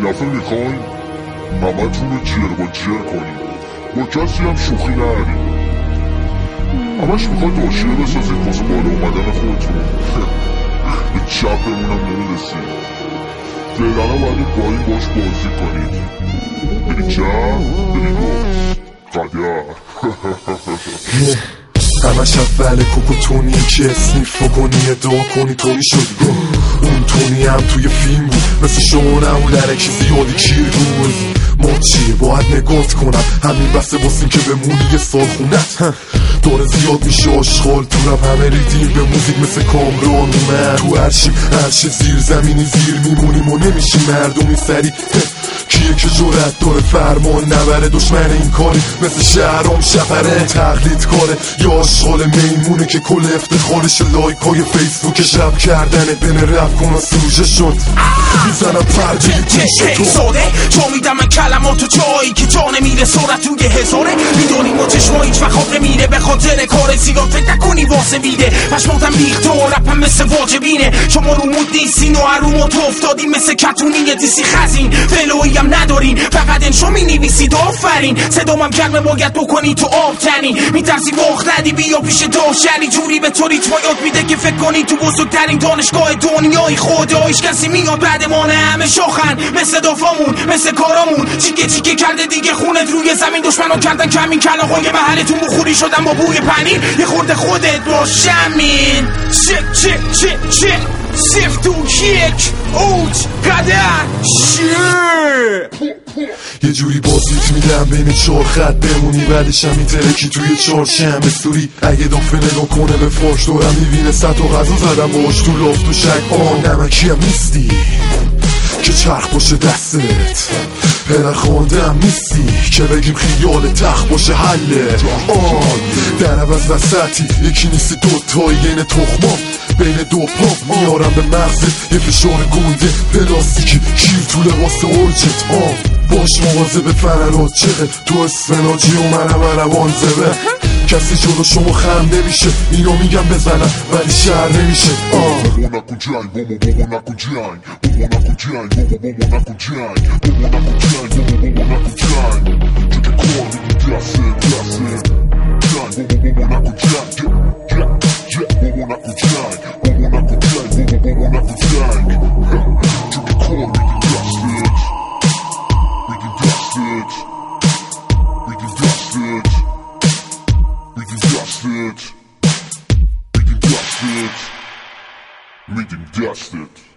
دفعه میخواین همتون رو جر با جر کنیم، با کسی هم شوخی نریم. همش میخواید حاشیه بسازید واسه بالا اومدن خودتون. به چپمونم نمیرسید. فعلا باید با این باش بازی کنید. بری چپ بری گوز قدر. همش اول کوکوتونی که اسنیف بکنی ادعا کنی تونی شد. اون تونی هم توی فیلم بود، مثل شما نمون درکی زیادی کیر بود. ما چیه باید نگات کنم، همین بسه باسیم که بمونی یه سال خونت. داره زیاد میشه آشغال تو رب، همه ریدیم به موزیک مثل کامران اومد. تو هرچی هرچی زیر زمینی زیر میمونیم و نمیشیم مردمی سری. کیه که جرأت داره فرمان نبره، دشمن این کاری مثل شهرام شفره. تقلید کاره یا آشغال میمونه که کل افتخارش لایک های فیسبوک شب کردنه. بین رفت کن و سوژه شد میزنم پرده گوشه تو ساده تو میدم من کلماتو جایی که جا نمیره سرعت توی هزاره. میدونی ما چشما هیچ وقت نمیره به خاطر کار زیاد فکر نکنی واسه بیده. پشماتم ریخته و رپم مثل واجبینه، شما رو مود نیستین و هرومو تو افتادین مثل کتونی دیسی خزین. فلویی هم ندارین فقط انشا می نویسید آفرین. صدامم گرمه باید بکنی تو آب تنی، میترسی وقت ندی بیا پیش داشتنی. جوری به تو ریتما یاد میده که فکر کنی تو بزرگترین دانشگاه دنیای خدایش کسی میاد بعد ما نه همه شاخن مثل دافامون مثل کارامون. چیکه چیکه کرده دیگه خونت روی زمین، دشمنا کردن کمین کلاغای محلتون بخوری شدن با بوی پنیر. یه خورده خودت باش همین چه سفت تو یک اوج قدر یه جوری بازیت میدم بین چار خط بمونی، بعدش هم میترکی توی چهارشنبه سوری. اگه دفعه نگاه کنه به فاش دارم میبینه سطح و غذا زدم باش تو لافت و شک. نمکی هم نیستی که چرخ باشه دستت، پدر خانده هم نیستی که بگیم خیال تخت باشه حلت. در عوض وسطی یکی نیستی دوتایی این تخمام بین دو پاپ میارم به مغزت یه فشار گنده پلاستیکی کیر تو لباس ارجت. باش مواظب فررات چقه تو اسفناجی و منم روان زبه. کسی جلو شما خم نمیشه، اینو میگم بزنم ولی شهر نمیشه. بابا نکن جنگ بابا نکن جنگ بابا نکن جنگ بابا نکن جنگ بابا نکن جنگ بابا نکن جنگ. تو که کار میگی دسته جنگ بابا نکن جنگ بابا نکن جنگ بابا نکن جنگ بابا نکن جنگ. تو که کار میگی دسته We can dust it.